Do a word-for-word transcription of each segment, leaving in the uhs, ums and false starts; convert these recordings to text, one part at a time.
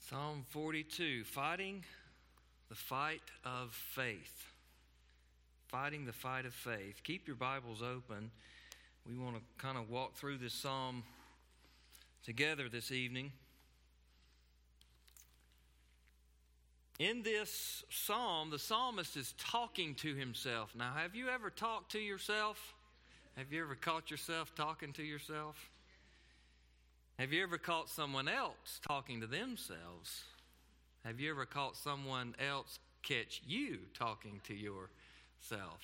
Psalm forty-two, fighting the fight of faith. Fighting the fight of faith. Keep your Bibles open. We want to kind of walk through this psalm together this evening. In this psalm, the psalmist is talking to himself. Now, have you ever talked to yourself? Have you ever caught yourself talking to yourself? Have you ever caught someone else talking to themselves? Have you ever caught someone else catch you talking to yourself?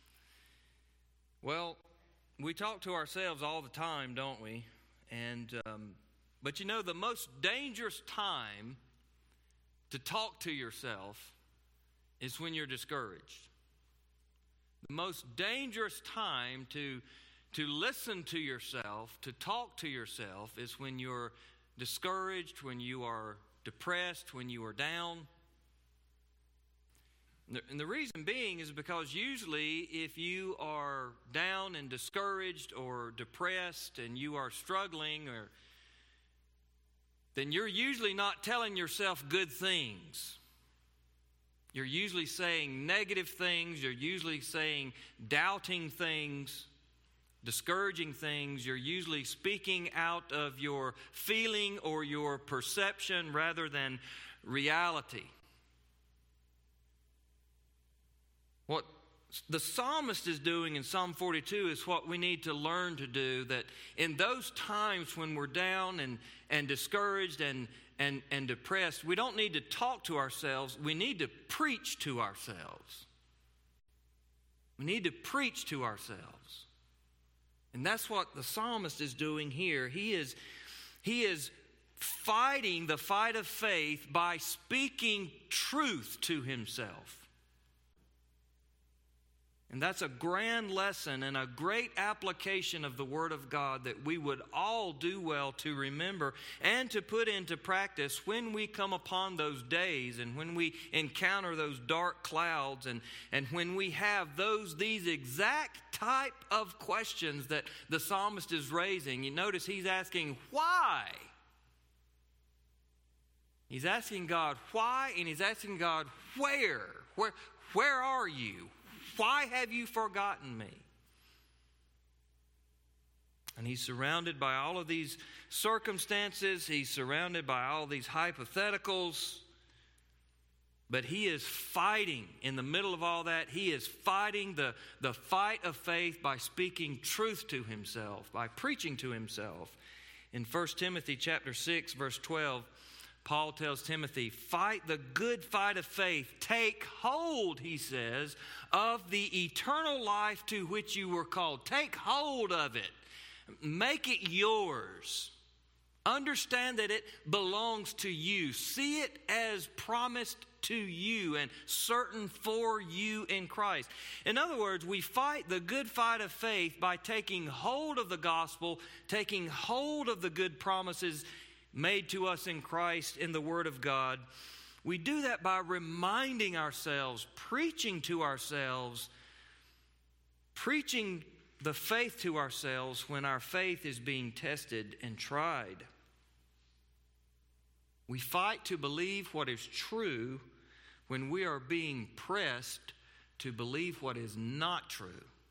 Well, we talk to ourselves all the time, don't we? And um, but you know, the most dangerous time to talk to yourself is when you're discouraged. The most dangerous time to, to listen to yourself, to talk to yourself, is when you're discouraged, when you are depressed, when you are down. And the reason being is because usually if you are down and discouraged or depressed and you are struggling, or then you're usually not telling yourself good things. You're usually saying negative things. You're usually saying doubting things, discouraging things. You're usually speaking out of your feeling or your perception rather than reality. What the psalmist is doing in Psalm forty-two is what we need to learn to do, that in those times when we're down and, and discouraged and, and, and depressed, we don't need to talk to ourselves. We need to preach to ourselves. We need to preach to ourselves. And that's what the psalmist is doing here. He is, he is fighting the fight of faith by speaking truth to himself. And that's a grand lesson and a great application of the Word of God that we would all do well to remember and to put into practice when we come upon those days and when we encounter those dark clouds and, and when we have those these exact type of questions that the psalmist is raising. You notice he's asking why. He's asking God why, and he's asking God where. Where, where are you? Why have you forgotten me? And he's surrounded by all of these circumstances. He's surrounded by all these hypotheticals. But he is fighting in the middle of all that. He is fighting the, the fight of faith by speaking truth to himself, by preaching to himself. In First Timothy chapter six, verse twelve, Paul tells Timothy, fight the good fight of faith. Take hold, he says, of the eternal life to which you were called. Take hold of it. Make it yours. Understand that it belongs to you. See it as promised to you and certain for you in Christ. In other words, we fight the good fight of faith by taking hold of the gospel, taking hold of the good promises made to us in Christ in the Word of God. We do that by reminding ourselves, preaching to ourselves, preaching the faith to ourselves when our faith is being tested and tried. We fight to believe what is true when we are being pressed to believe what is not true.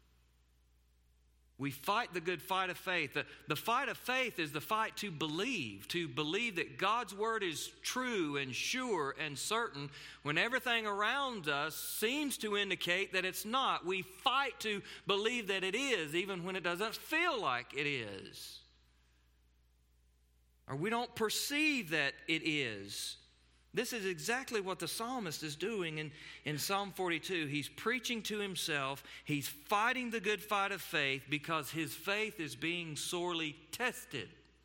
We fight the good fight of faith. The, the fight of faith is the fight to believe, to believe that God's word is true and sure and certain when everything around us seems to indicate that it's not. We fight to believe that it is, even when it doesn't feel like it is. Or we don't perceive that it is. This is exactly what the psalmist is doing in, in Psalm forty-two. He's preaching to himself. He's fighting the good fight of faith because his faith is being sorely tested.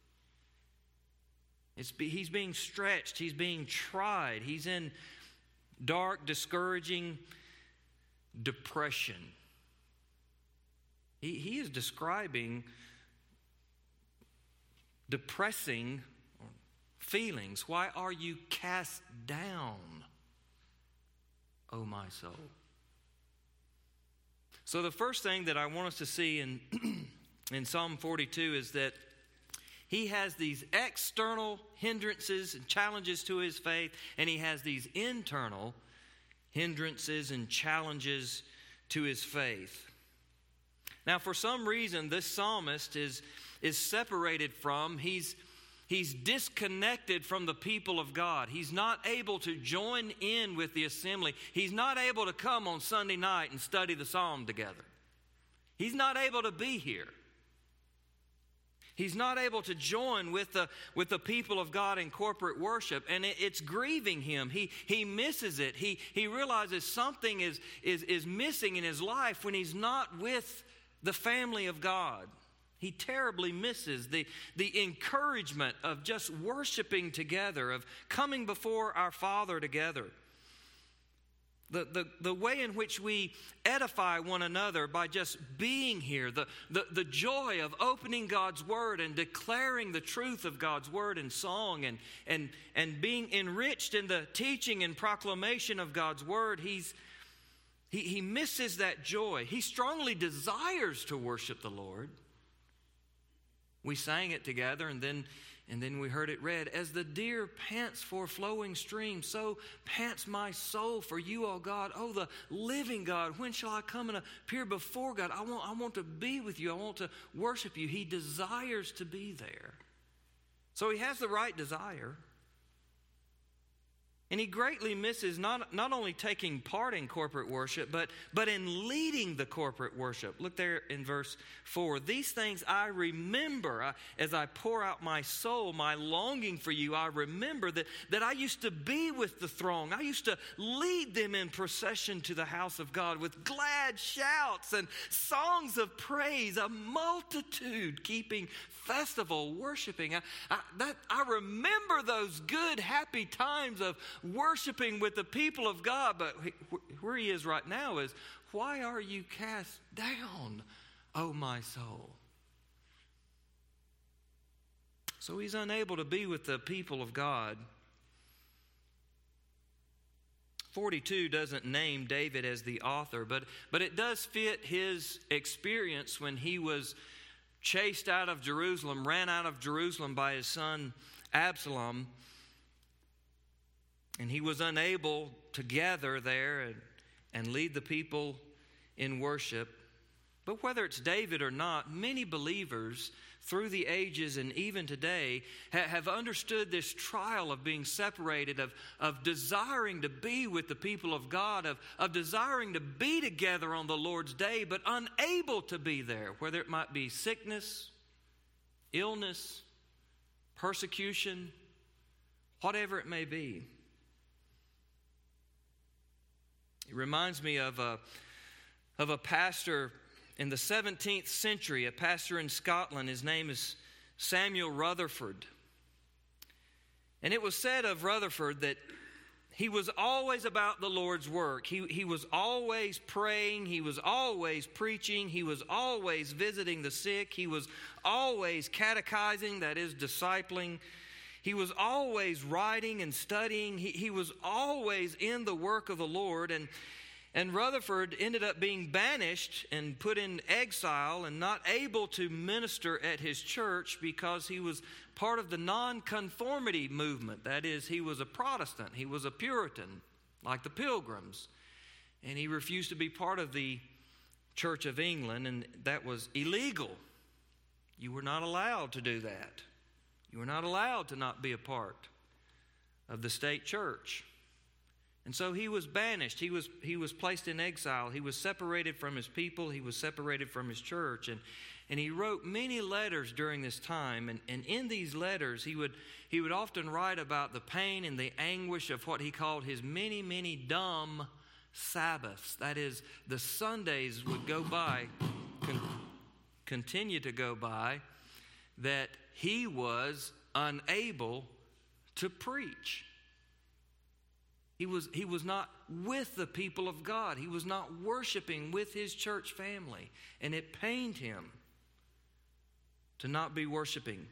It's be, he's being stretched. He's being tried. He's in dark, discouraging depression. He, he is describing depressing feelings. Why are you cast down, O my soul? So the first thing that I want us to see in, in Psalm forty-two is that He has these external hindrances and challenges to his faith, and he has these internal hindrances and challenges to his faith. Now, for some reason, this psalmist is, is separated from, he's, he's disconnected from the people of God. He's not able to join in with the assembly. He's not able to come on Sunday night and study the psalm together. He's not able to be here. He's not able to join with the, with the people of God in corporate worship, and it, it's grieving him. He, he misses it. He, he realizes something is, is, is missing in his life when he's not with the family of God. He terribly misses the, the encouragement of just worshiping together, of coming before our Father together. The, the, the way in which we edify one another by just being here, the, the, the joy of opening God's Word and declaring the truth of God's Word in song and, and, and being enriched in the teaching and proclamation of God's Word, he's, he, he misses that joy. He strongly desires to worship the Lord. We sang it together, and then And then we heard it read, as the deer pants for flowing streams, so pants my soul for you, O God. Oh, the living God, when shall I come and appear before God? I want, I want to be with you. I want to worship you. He desires to be there. So he has the right desire. And he greatly misses not, not only taking part in corporate worship, but, but in leading the corporate worship. Look there in verse four. These things I remember I, as I pour out my soul, my longing for you. I remember that, that I used to be with the throng. I used to lead them in procession to the house of God with glad shouts and songs of praise, a multitude keeping festival, worshiping. I, I, that, I remember those good, happy times of worshiping with the people of God. But where he is right now is, why are you cast down, O my soul? So he's unable to be with the people of God. forty-two doesn't name David as the author, but, but it does fit his experience when he was chased out of Jerusalem, ran out of Jerusalem by his son Absalom. And he was unable to gather there and, and lead the people in worship. But whether it's David or not, many believers through the ages and even today ha- have understood this trial of being separated, of, of desiring to be with the people of God, of, of desiring to be together on the Lord's day, but unable to be there, whether it might be sickness, illness, persecution, whatever it may be. It reminds me of a, of a pastor in the seventeenth century, a pastor in Scotland. His name is Samuel Rutherford. And it was said of Rutherford that he was always about the Lord's work. He, he was always praying. He was always preaching. He was always visiting the sick. He was always catechizing, that is, discipling. He was always writing and studying. He, he was always in the work of the Lord. And, and Rutherford ended up being banished and put in exile and not able to minister at his church because he was part of the nonconformity movement. That is, he was a Protestant. He was a Puritan, like the Pilgrims. And he refused to be part of the Church of England, and that was illegal. You were not allowed to do that. You were not allowed to not be a part of the state church. And so he was banished. He was, he was placed in exile. He was separated from his people. He was separated from his church. And, and he wrote many letters during this time. And, and in these letters, he would, he would often write about the pain and the anguish of what he called his many, many dumb Sabbaths. That is, the Sundays would go by, con- continue to go by, that he was unable to preach. He was, he was not with the people of God. He was not worshiping with his church family. And it pained him to not be worshiping.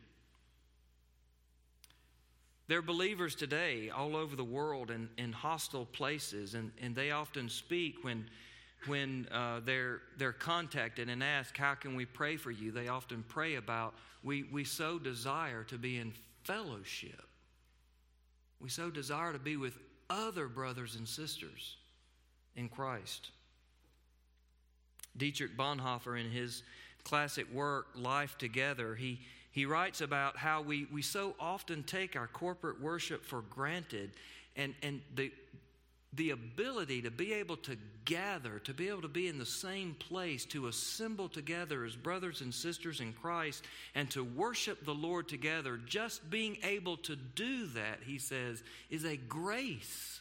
There are believers today all over the world in, in hostile places, and, and they often speak when, when uh, they're, they're contacted and asked, how can we pray for you? They often pray about, we, we so desire to be in fellowship. We so desire to be with other brothers and sisters in Christ. Dietrich Bonhoeffer, in his classic work, Life Together, he, he writes about how we, we so often take our corporate worship for granted, and, and the The ability to be able to gather, to be able to be in the same place, to assemble together as brothers and sisters in Christ and to worship the Lord together, just being able to do that, he says, is a grace.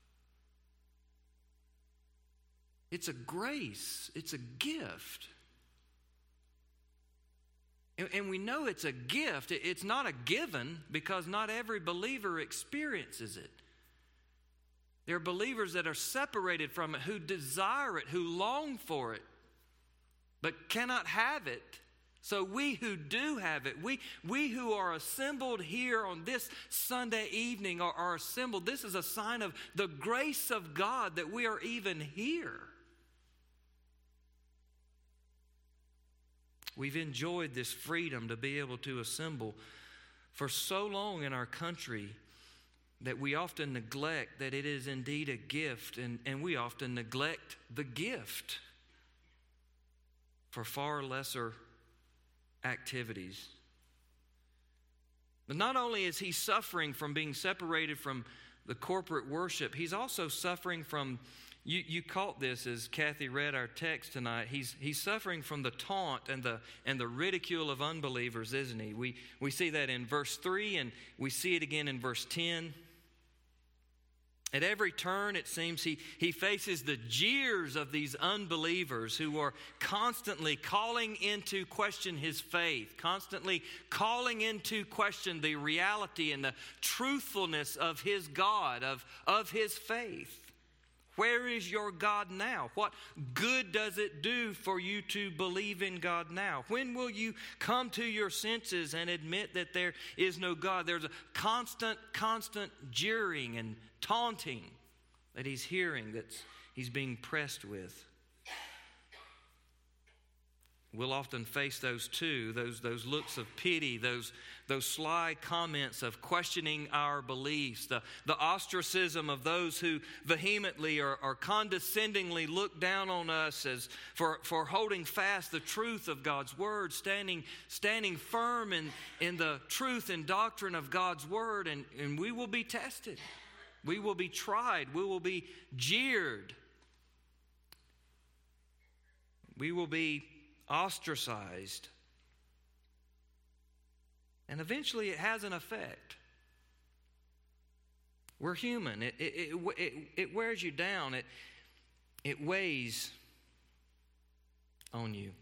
It's a grace. It's a gift. And, and we know it's a gift. It's not a given because not every believer experiences it. There are believers that are separated from it, who desire it, who long for it, but cannot have it. So we who do have it, we, we who are assembled here on this Sunday evening are, are assembled. This is a sign of the grace of God that we are even here. We've enjoyed this freedom to be able to assemble for so long in our country that we often neglect that it is indeed a gift, and, and we often neglect the gift for far lesser activities. But not only is he suffering from being separated from the corporate worship, he's also suffering from, you, you caught this as Kathy read our text tonight, he's, he's suffering from the taunt and the, and the ridicule of unbelievers, isn't he? We, we see that in verse three, and we see it again in verse ten. At every turn, it seems, he, he faces the jeers of these unbelievers who are constantly calling into question his faith, constantly calling into question the reality and the truthfulness of his God, of, of his faith. Where is your God now? What good does it do for you to believe in God now? When will you come to your senses and admit that there is no God? There's a constant, constant jeering and taunting that he's hearing, that he's being pressed with. We'll often face those too, those, those looks of pity, those, those sly comments of questioning our beliefs, the, the ostracism of those who vehemently or, or condescendingly look down on us as for, for holding fast the truth of God's Word, standing, standing firm in, in the truth and doctrine of God's Word, and, and we will be tested. We will be tried. We will be jeered. We will be ostracized. And eventually it has an effect. We're human. It, it, it, it, it wears you down. It, it weighs on you.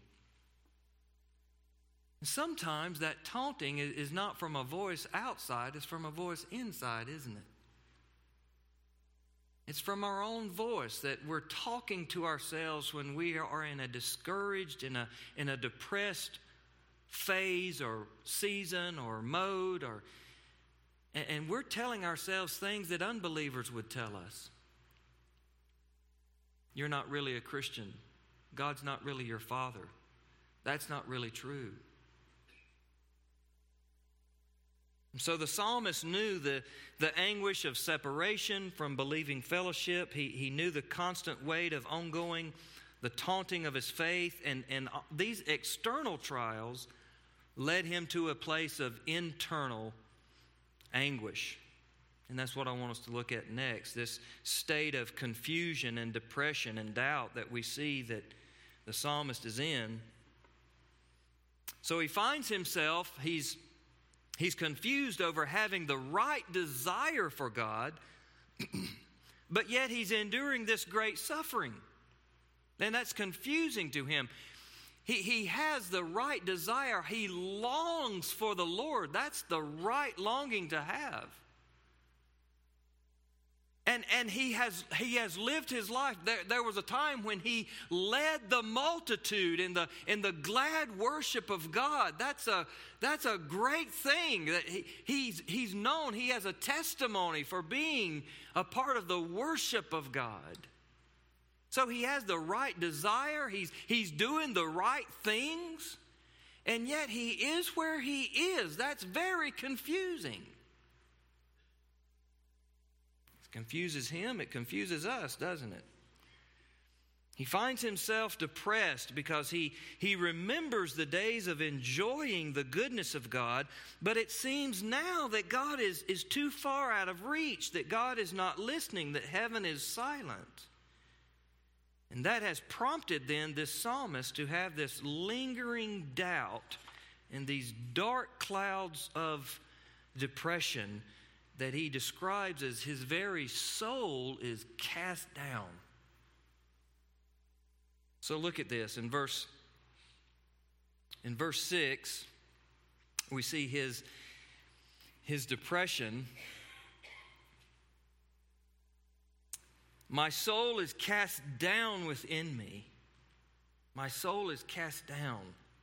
Sometimes that taunting is not from a voice outside, it's from a voice inside, isn't it? It's from our own voice that we're talking to ourselves when we are in a discouraged, in a, in a depressed phase or season or mode, or, and, and we're telling ourselves things that unbelievers would tell us. You're not really a Christian. God's not really your Father. That's not really true. So the psalmist knew the, the anguish of separation from believing fellowship. He, he knew the constant weight of ongoing, the taunting of his faith. And, and these external trials led him to a place of internal anguish. And that's what I want us to look at next. This state of confusion and depression and doubt that we see that the psalmist is in. So he finds himself, he's He's confused over having the right desire for God, but yet he's enduring this great suffering. And that's confusing to him. He, he has the right desire. He longs for the Lord. That's the right longing to have. And, and he has he has lived his life. There, there was a time when he led the multitude in the in the glad worship of God. That's a that's a great thing. That he, he's he's known. He has a testimony for being a part of the worship of God. So he has the right desire. He's, he's doing the right things. And yet he is where he is. That's very confusing. It confuses him. It confuses us, doesn't it? He finds himself depressed because he, he remembers the days of enjoying the goodness of God, but it seems now that God is, is too far out of reach, that God is not listening, that heaven is silent. And that has prompted then this psalmist to have this lingering doubt and these dark clouds of depression that he describes as his very soul is cast down. So look at this. In verse, in verse six, we see his, his depression. My soul is cast down within me. My soul is cast down.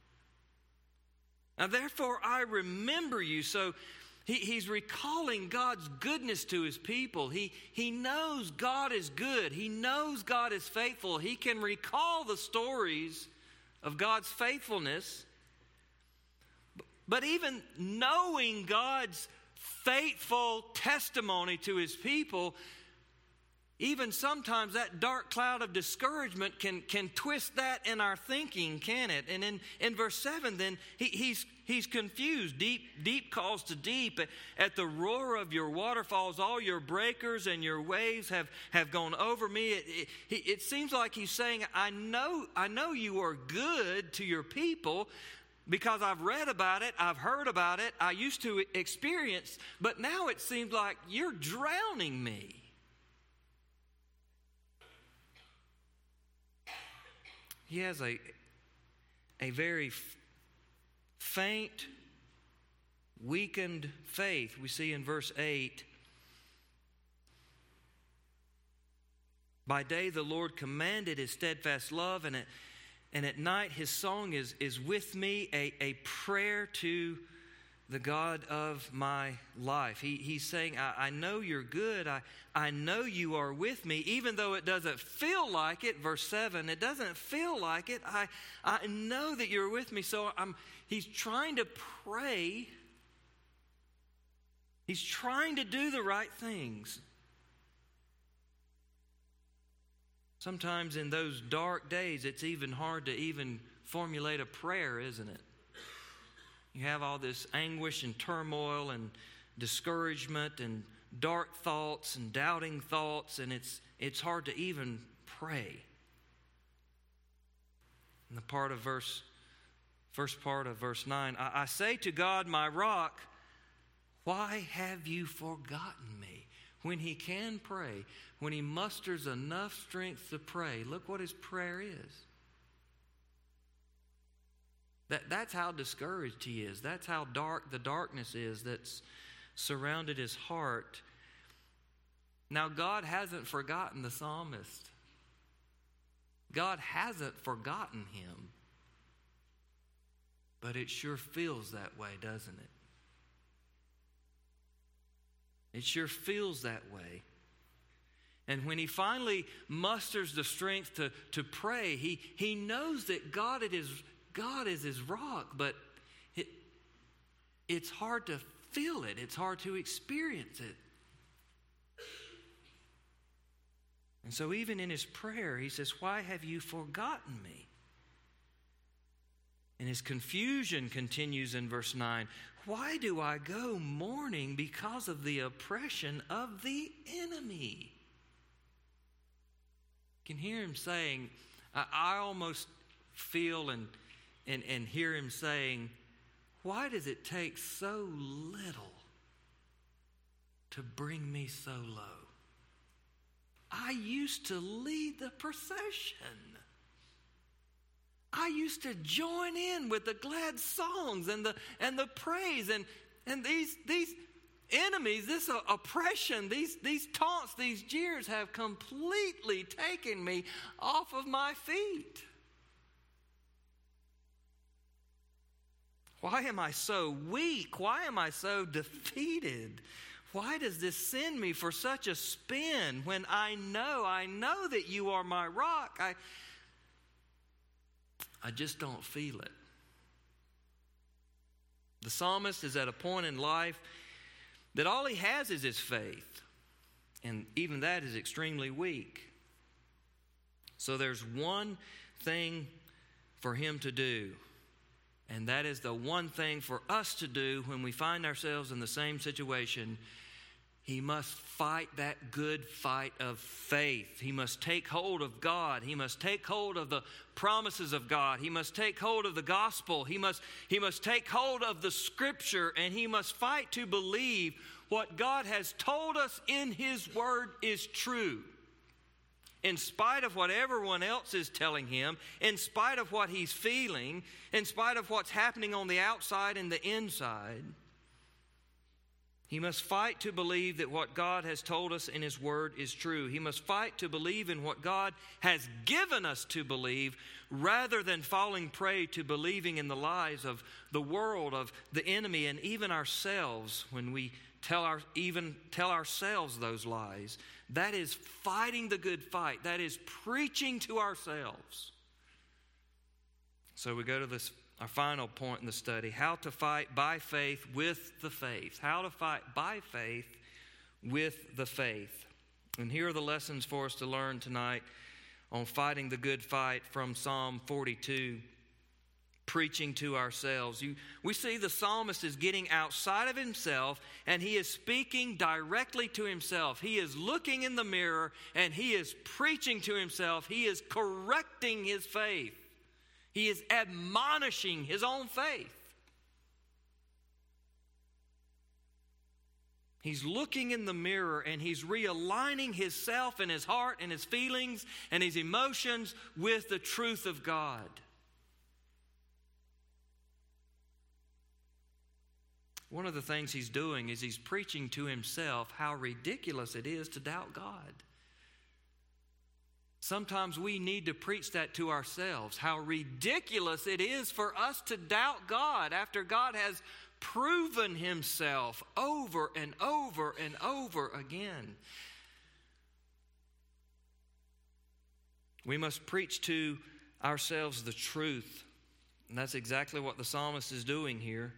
Now therefore I remember you. So he, he's recalling God's goodness to his people. He, he knows God is good. He knows God is faithful. He can recall the stories of God's faithfulness. But even knowing God's faithful testimony to his people, even sometimes that dark cloud of discouragement can, can twist that in our thinking, can it? And in, in verse seven, then, he, he's, he's confused. Deep, deep calls to deep. At the roar of your waterfalls, all your breakers and your waves have, have gone over me. It, it, it seems like he's saying, I know, I know you are good to your people because I've read about it, I've heard about it, I used to experience, but now it seems like you're drowning me. He has a, a very f- faint, weakened faith. We see in verse eight, by day the Lord commanded his steadfast love, and at, and at night his song is, is with me, a, a prayer to the God of my life. He, he's saying, I, I know you're good. I, I know you are with me, even though it doesn't feel like it. Verse seven, it doesn't feel like it. I, I know that you're with me. So I'm, he's trying to pray. He's trying to do the right things. Sometimes in those dark days, it's even hard to even formulate a prayer, isn't it? You have all this anguish and turmoil and discouragement and dark thoughts and doubting thoughts, and it's it's hard to even pray. In the part of verse, first part of verse nine, I, I say to God, my rock, why have you forgotten me? When he can pray, when he musters enough strength to pray, look what his prayer is. That, that's how discouraged he is. That's how dark the darkness is that's surrounded his heart. Now, God hasn't forgotten the psalmist. God hasn't forgotten him. But it sure feels that way, doesn't it? It sure feels that way. And when he finally musters the strength to, to pray, he, he knows that God it is God is his rock, but it, it's hard to feel it. It's hard to experience it. And so even in his prayer, he says, why have you forgotten me? And his confusion continues in verse nine. Why do I go mourning because of the oppression of the enemy? You can hear him saying, I, I almost feel and And, and hear him saying, why does it take so little to bring me so low? I used to lead the procession. I used to join in with the glad songs and the and the praise. And, and these, these enemies, this oppression, these, these taunts, these jeers have completely taken me off of my feet. Why am I so weak? Why am I so defeated? why does this send me for such a spin when I know, I know that you are my rock? I, I just don't feel it. The psalmist is at a point in life that all he has is his faith. And even that is extremely weak. So there's one thing for him to do. And that is the one thing for us to do when we find ourselves in the same situation. He must fight that good fight of faith. He must take hold of God. He must take hold of the promises of God. He must take hold of the gospel. He must, he must take hold of the Scripture, and he must fight to believe what God has told us in His Word is true. In spite of what everyone else is telling him, in spite of what he's feeling, in spite of what's happening on the outside and the inside, he must fight to believe that what God has told us in His Word is true. He must fight to believe in what God has given us to believe, rather than falling prey to believing in the lies of the world, of the enemy, and even ourselves when we tell our, even tell ourselves those lies. That is fighting the good fight. That is preaching to ourselves. So we go to this, our final point in the study, how to fight by faith with the faith. How to fight by faith with the faith. And here are the lessons for us to learn tonight on fighting the good fight from Psalm forty-two. Preaching to ourselves. You, we see the psalmist is getting outside of himself, and he is speaking directly to himself. He is looking in the mirror, and he is preaching to himself. He is correcting his faith. He is admonishing his own faith. He's looking in the mirror, and he's realigning himself and his heart and his feelings and his emotions with the truth of God. One of the things he's doing is he's preaching to himself how ridiculous it is to doubt God. Sometimes we need to preach that to ourselves, how ridiculous it is for us to doubt God after God has proven Himself over and over and over again. We must preach to ourselves the truth, and that's exactly what the psalmist is doing here.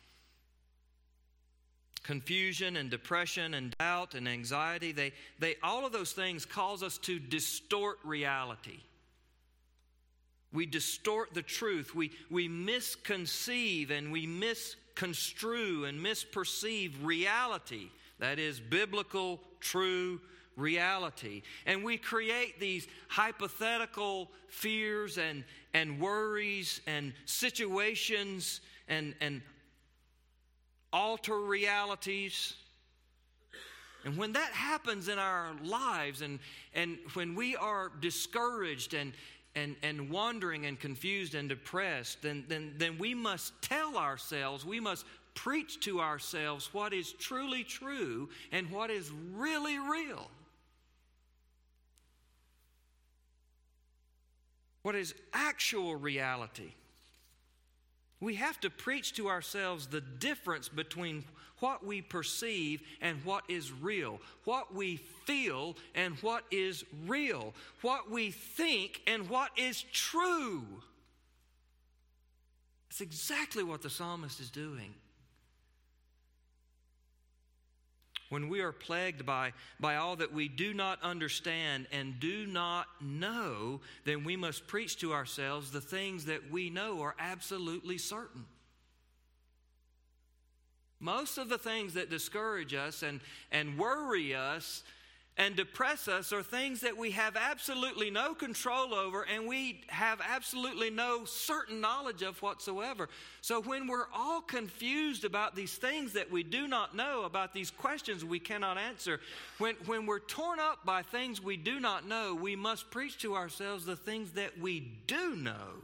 Confusion and depression and doubt and anxiety, they, they, all of those things cause us to distort reality. We distort the truth. We, we misconceive and we misconstrue and misperceive reality. That is biblical, true reality. And we create these hypothetical fears and, and worries and situations and, and alter realities. And when that happens in our lives, and, and when we are discouraged and, and, and wandering and confused and depressed, then, then, then we must tell ourselves, we must preach to ourselves what is truly true and what is really real. What is actual reality. We have to preach to ourselves the difference between what we perceive and what is real, what we feel and what is real, what we think and what is true. That's exactly what the psalmist is doing. When we are plagued by, by all that we do not understand and do not know, then we must preach to ourselves the things that we know are absolutely certain. Most of the things that discourage us and, and worry us and depress us are things that we have absolutely no control over, and we have absolutely no certain knowledge of whatsoever. So when we're all confused about these things that we do not know, about these questions we cannot answer, when, when we're torn up by things we do not know, we must preach to ourselves the things that we do know.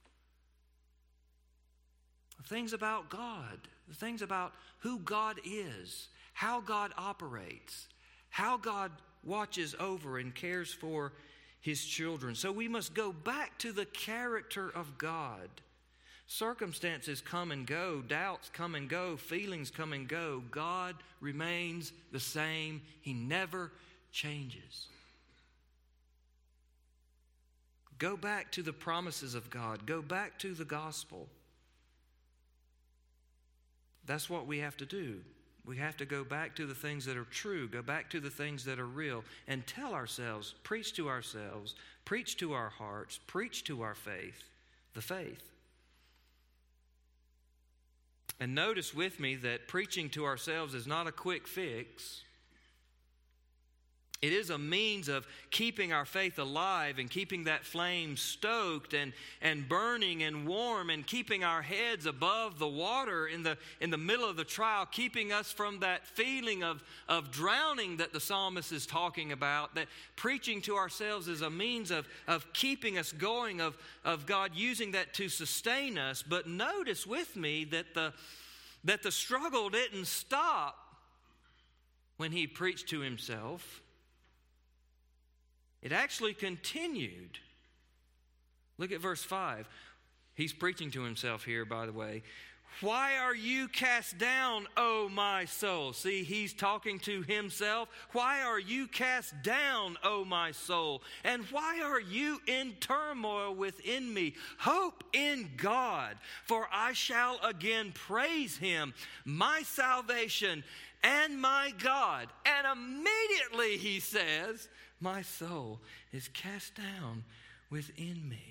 The things about God, the things about who God is, how God operates, how God watches over and cares for His children. So we must go back to the character of God, Circumstances come and go, doubts come and go, feelings come and go. God remains the same. He never changes. Go back to the promises of God. Go back to the gospel. That's what we have to do. We have to go back to the things that are true, go back to the things that are real, and tell ourselves, preach to ourselves, preach to our hearts, preach to our faith, the faith. And notice with me that preaching to ourselves is not a quick fix. It is a means of keeping our faith alive and keeping that flame stoked and, and burning and warm and keeping our heads above the water in the, in the middle of the trial, keeping us from that feeling of, of drowning that the psalmist is talking about. That preaching to ourselves is a means of, of keeping us going, of, of God using that to sustain us. But notice with me that the, that the struggle didn't stop when he preached to himself. It actually continued. Look at verse five. He's preaching to himself here, by the way. Why are you cast down, O my soul? See, he's talking to himself. Why are you cast down, O my soul? And why are you in turmoil within me? Hope in God, for I shall again praise him, my salvation and my God. And immediately he says, my soul is cast down within me.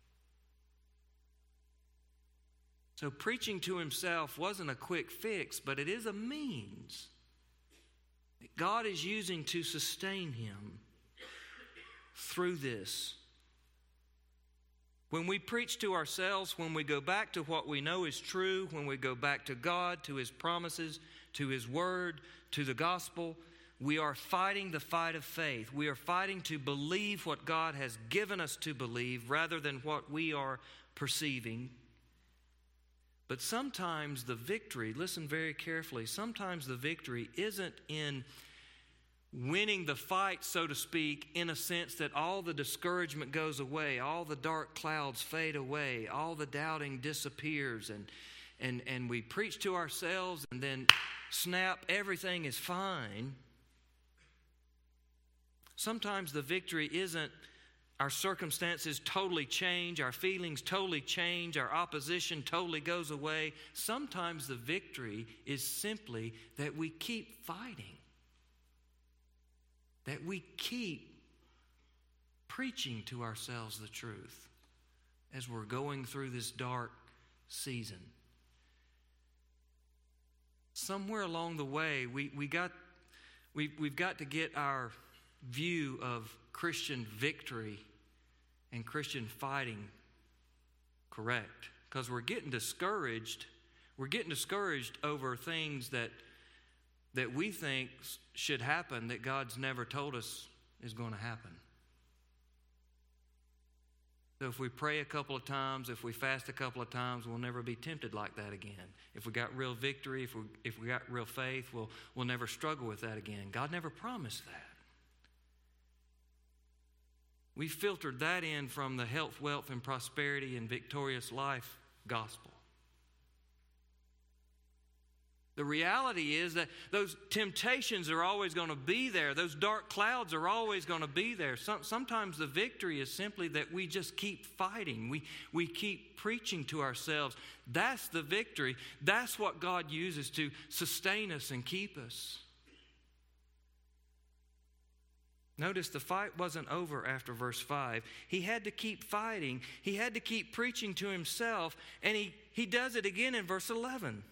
So preaching to himself wasn't a quick fix, but it is a means that God is using to sustain him through this. When we preach to ourselves, when we go back to what we know is true, when we go back to God, to his promises, to his word, to the gospel, we are fighting the fight of faith. We are fighting to believe what God has given us to believe rather than what we are perceiving. But sometimes the victory, listen very carefully, sometimes the victory isn't in winning the fight, so to speak, in a sense that all the discouragement goes away, all the dark clouds fade away, all the doubting disappears, and, and, and we preach to ourselves and then snap, everything is fine. Sometimes the victory isn't our circumstances totally change, our feelings totally change, our opposition totally goes away. Sometimes the victory is simply that we keep fighting, that we keep preaching to ourselves the truth as we're going through this dark season. Somewhere along the way, we, we got, we, we've got to get our view of Christian victory and Christian fighting correct, because we're getting discouraged. We're getting discouraged over things that that we think should happen that God's never told us is going to happen. So if we pray a couple of times, if we fast a couple of times, we'll never be tempted like that again. If we got real victory, if we if we got real faith, we'll we'll never struggle with that again. God never promised that. We filtered that in from the health, wealth, and prosperity and victorious life gospel. The reality is that those temptations are always going to be there. Those dark clouds are always going to be there. Some, sometimes the victory is simply that we just keep fighting. We, we keep preaching to ourselves. That's the victory. That's what God uses to sustain us and keep us. Notice the fight wasn't over after verse five. He had to keep fighting. He had to keep preaching to himself. And he, he does it again in verse eleven.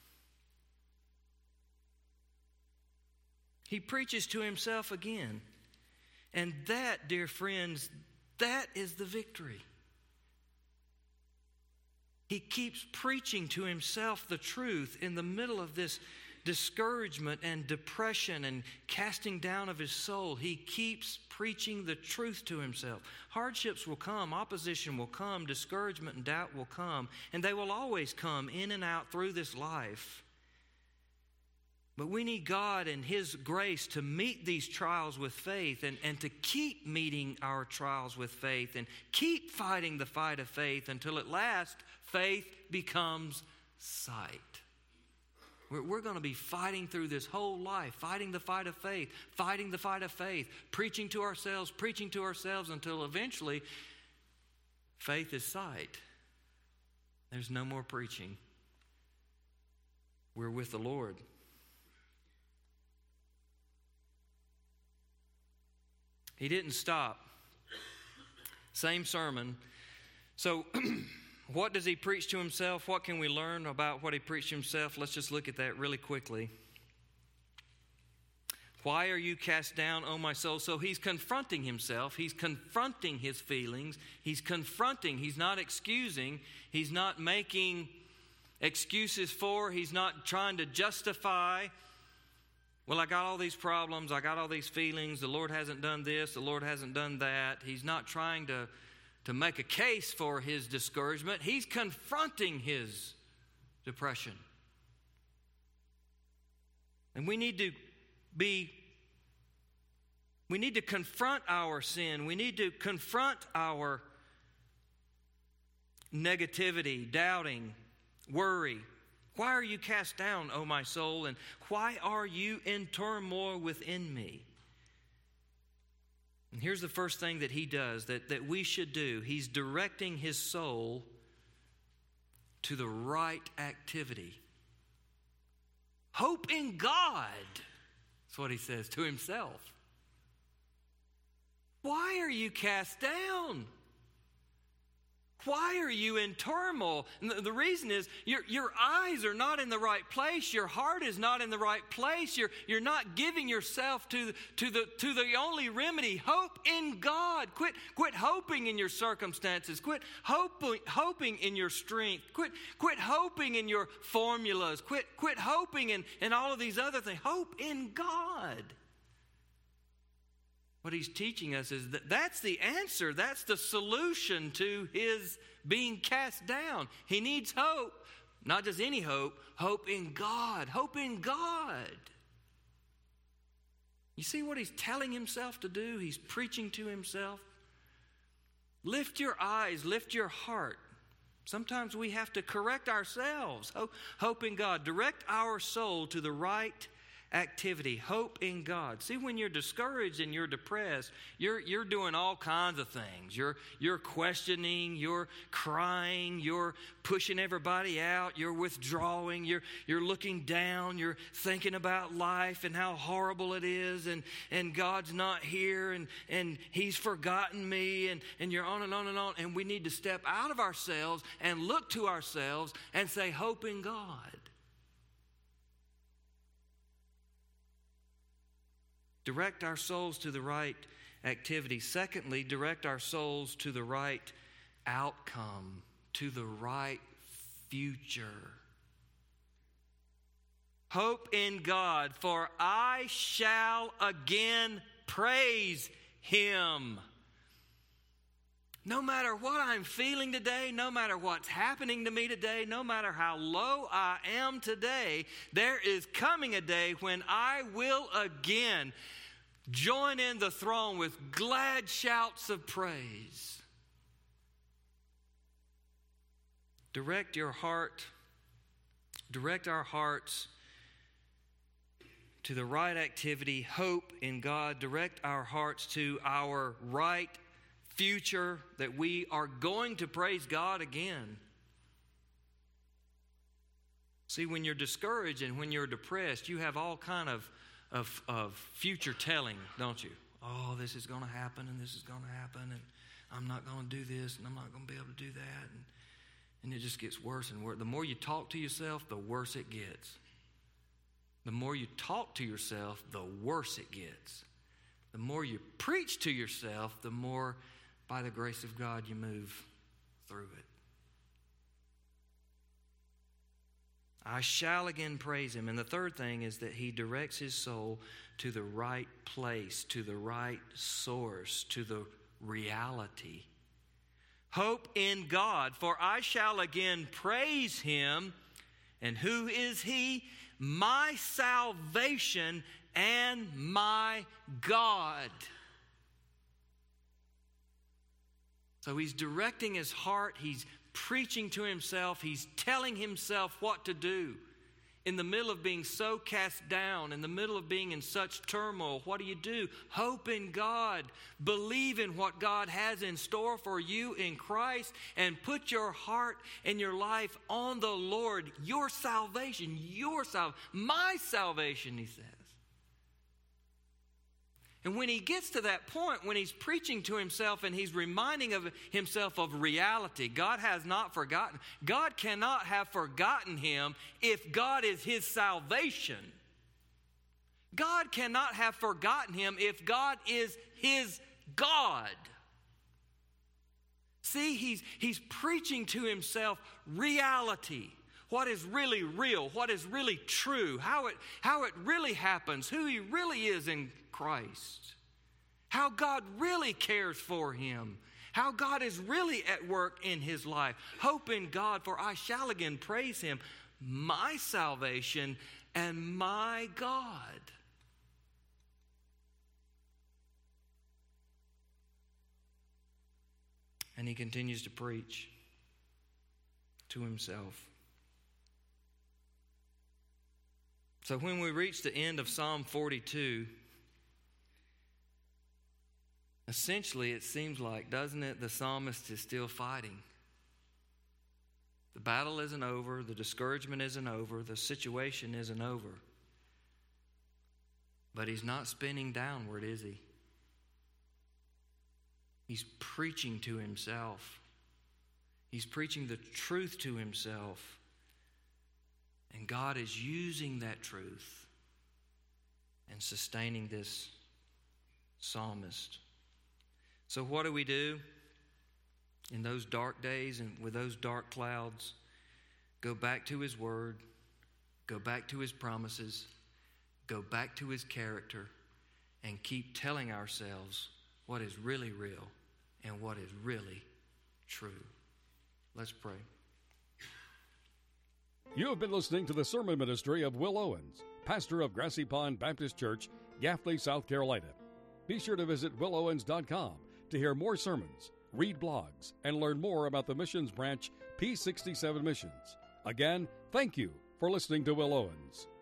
He preaches to himself again. And that, dear friends, that is the victory. He keeps preaching to himself the truth in the middle of this discouragement and depression and casting down of his soul. He keeps preaching the truth to himself. Hardships will come, opposition will come, discouragement and doubt will come, and they will always come in and out through this life. But we need God and his grace to meet these trials with faith and, and to keep meeting our trials with faith and keep fighting the fight of faith until at last, faith becomes sight. We're, we're going to be fighting through this whole life, fighting the fight of faith, fighting the fight of faith, preaching to ourselves, preaching to ourselves until eventually faith is sight. There's no more preaching. We're with the Lord. He didn't stop. Same sermon. So, what does he preach to himself? What can we learn about what he preached to himself? Let's just look at that really quickly. Why are you cast down, O my soul? So he's confronting himself. He's confronting his feelings. He's confronting. He's not excusing. He's not making excuses for. He's not trying to justify. Well, I got all these problems. I got all these feelings. The Lord hasn't done this. The Lord hasn't done that. He's not trying to, to make a case for his discouragement. He's confronting his depression. And we need to be, we need to confront our sin. We need to confront our negativity, doubting, worry. Why are you cast down, O my soul? And why are you in turmoil within me? And here's the first thing that he does that, that we should do. He's directing his soul to the right activity. Hope in God. That's what he says to himself. Why are you cast down? Why are you in turmoil? And the, the reason is your, your eyes are not in the right place. Your heart is not in the right place. You're, you're not giving yourself to, to, the, to the only remedy. Hope in God. Quit, quit hoping in your circumstances. Quit hoping, hoping in your strength. Quit, quit hoping in your formulas. Quit, quit hoping in, in all of these other things. Hope in God. What he's teaching us is that that's the answer. That's the solution to his being cast down. He needs hope. Not just any hope. Hope in God. Hope in God. You see what he's telling himself to do? He's preaching to himself. Lift your eyes. Lift your heart. Sometimes we have to correct ourselves. Hope, hope in God. Direct our soul to the right activity. Hope in God. See, when you're discouraged and you're depressed, you're you're doing all kinds of things. You're you're questioning, you're crying, you're pushing everybody out, you're withdrawing, you're you're looking down, you're thinking about life and how horrible it is, and and God's not here, and and he's forgotten me, and and you're on and on and on. And we need to step out of ourselves and look to ourselves and say, hope in God. Direct our souls to the right activity. Secondly, direct our souls to the right outcome, to the right future. Hope in God, for I shall again praise him. No matter what I'm feeling today, no matter what's happening to me today, no matter how low I am today, there is coming a day when I will again join in the throne with glad shouts of praise. Direct your heart, direct our hearts to the right activity, hope in God. Direct our hearts to our right future, that we are going to praise God again. See, when you're discouraged and when you're depressed, you have all kind of, of, of future telling, don't you? Oh, this is going to happen, and this is going to happen, and I'm not going to do this, and I'm not going to be able to do that. And, and it just gets worse and worse. The more you talk to yourself, the worse it gets. The more you talk to yourself, the worse it gets. The more you preach to yourself, the more, by the grace of God, you move through it. I shall again praise him. And the third thing is that he directs his soul to the right place, to the right source, to the reality. Hope in God, for I shall again praise him. And who is he? My salvation and my God. So he's directing his heart. He's preaching to himself. He's telling himself what to do. In the middle of being so cast down, in the middle of being in such turmoil, what do you do? Hope in God. Believe in what God has in store for you in Christ, and put your heart and your life on the Lord. Your salvation, your salvation, my salvation, he says. And when he gets to that point, when he's preaching to himself and he's reminding of himself of reality, God has not forgotten. God cannot have forgotten him if God is his salvation. God cannot have forgotten him if God is his God. See, he's, he's preaching to himself reality. What is really real, what is really true, how it, how it really happens, who he really is in Christ, how God really cares for him, how God is really at work in his life. Hope in God, for I shall again praise him, my salvation and my God. And he continues to preach to himself. So when we reach the end of Psalm forty-two, essentially it seems like, doesn't it, the psalmist is still fighting. The battle isn't over, the discouragement isn't over, the situation isn't over. But he's not spinning downward, is he? He's preaching to himself. He's preaching the truth to himself. And God is using that truth and sustaining this psalmist. So what do we do in those dark days and with those dark clouds? Go back to his word. Go back to his promises. Go back to his character. And keep telling ourselves what is really real and what is really true. Let's pray. You have been listening to the sermon ministry of Will Owens, pastor of Grassy Pond Baptist Church, Gaffney, South Carolina. Be sure to visit will owens dot com to hear more sermons, read blogs, and learn more about the missions branch P sixty-seven Missions. Again, thank you for listening to Will Owens.